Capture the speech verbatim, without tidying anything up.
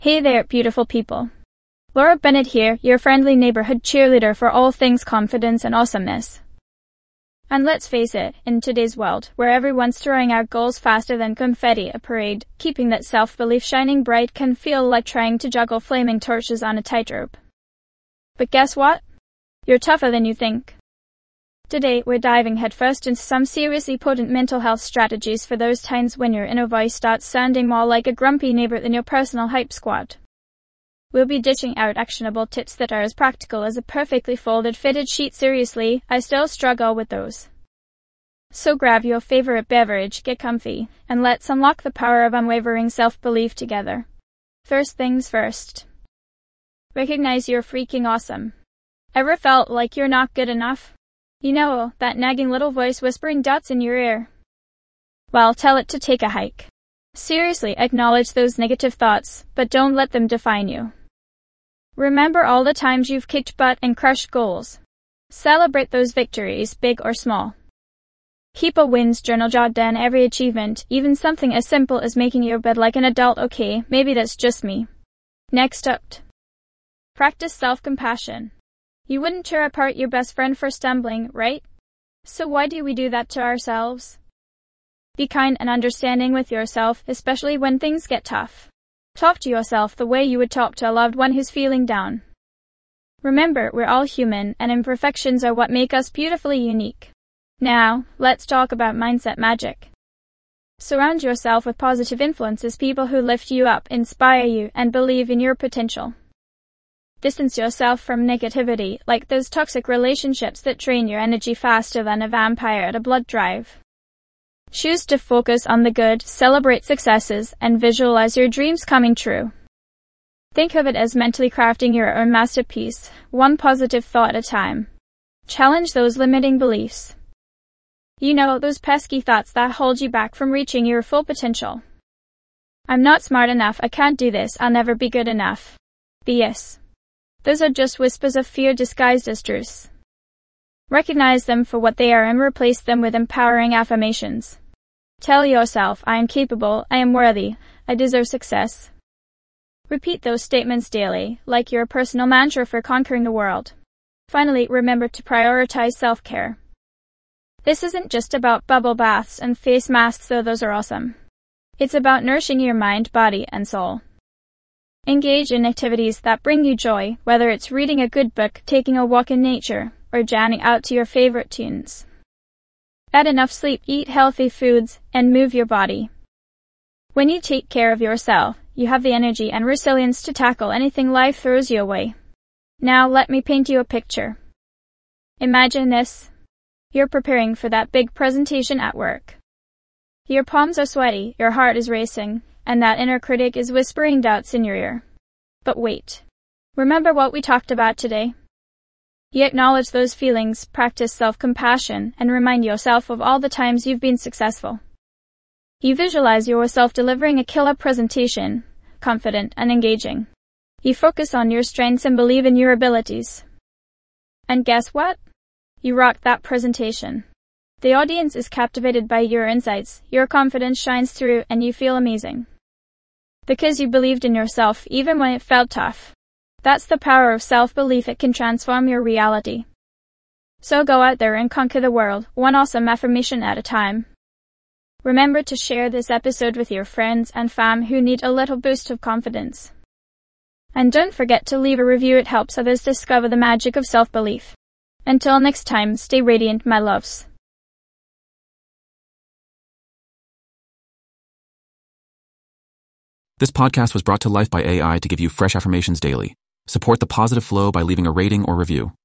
Hey there, beautiful people. Laura Bennett here, your friendly neighborhood cheerleader for all things confidence and awesomeness. And let's face it, in today's world, where everyone's throwing out goals faster than confetti at a parade, keeping that self-belief shining bright can feel like trying to juggle flaming torches on a tightrope. But guess what? You're tougher than you think. Today, we're diving headfirst into some seriously potent mental health strategies for those times when your inner voice starts sounding more like a grumpy neighbor than your personal hype squad. We'll be dishing out actionable tips that are as practical as a perfectly folded fitted sheet. Seriously, I still struggle with those. So grab your favorite beverage, get comfy, and let's unlock the power of unwavering self-belief together. First things first. Recognize you're freaking awesome. Ever felt like you're not good enough? You know, that nagging little voice whispering dots in your ear. Well, tell it to take a hike. Seriously, acknowledge those negative thoughts, but don't let them define you. Remember all the times you've kicked butt and crushed goals. Celebrate those victories, big or small. Keep a wins journal, jot down every achievement, even something as simple as making your bed like an adult. Okay, maybe that's just me. Next up. Practice self-compassion. You wouldn't tear apart your best friend for stumbling, right? So why do we do that to ourselves? Be kind and understanding with yourself, especially when things get tough. Talk to yourself the way you would talk to a loved one who's feeling down. Remember, we're all human, and imperfections are what make us beautifully unique. Now, let's talk about mindset magic. Surround yourself with positive influences, people who lift you up, inspire you, and believe in your potential. Distance yourself from negativity, like those toxic relationships that drain your energy faster than a vampire at a blood drive. Choose to focus on the good, celebrate successes, and visualize your dreams coming true. Think of it as mentally crafting your own masterpiece, one positive thought at a time. Challenge those limiting beliefs. You know, those pesky thoughts that hold you back from reaching your full potential. I'm not smart enough, I can't do this, I'll never be good enough. B S. Those are just whispers of fear disguised as truths. Recognize them for what they are and replace them with empowering affirmations. Tell yourself, I am capable, I am worthy, I deserve success. Repeat those statements daily, like your personal mantra for conquering the world. Finally, remember to prioritize self-care. This isn't just about bubble baths and face masks, though those are awesome. It's about nourishing your mind, body, and soul. Engage in activities that bring you joy, whether it's reading a good book, taking a walk in nature, or jamming out to your favorite tunes. Get enough sleep, eat healthy foods, and move your body. When you take care of yourself, you have the energy and resilience to tackle anything life throws you away. Now let me paint you a picture. Imagine this. You're preparing for that big presentation at work. Your palms are sweaty, your heart is racing, and that inner critic is whispering doubts in your ear. But wait. Remember what we talked about today? You acknowledge those feelings, practice self-compassion, and remind yourself of all the times you've been successful. You visualize yourself delivering a killer presentation, confident and engaging. You focus on your strengths and believe in your abilities. And guess what? You rock that presentation. The audience is captivated by your insights, your confidence shines through, and you feel amazing. Because you believed in yourself even when it felt tough. That's the power of self-belief, it can transform your reality. So go out there and conquer the world, one awesome affirmation at a time. Remember to share this episode with your friends and fam who need a little boost of confidence. And don't forget to leave a review, it helps others discover the magic of self-belief. Until next time, stay radiant, my loves. This podcast was brought to life by A I to give you fresh affirmations daily. Support the positive flow by leaving a rating or review.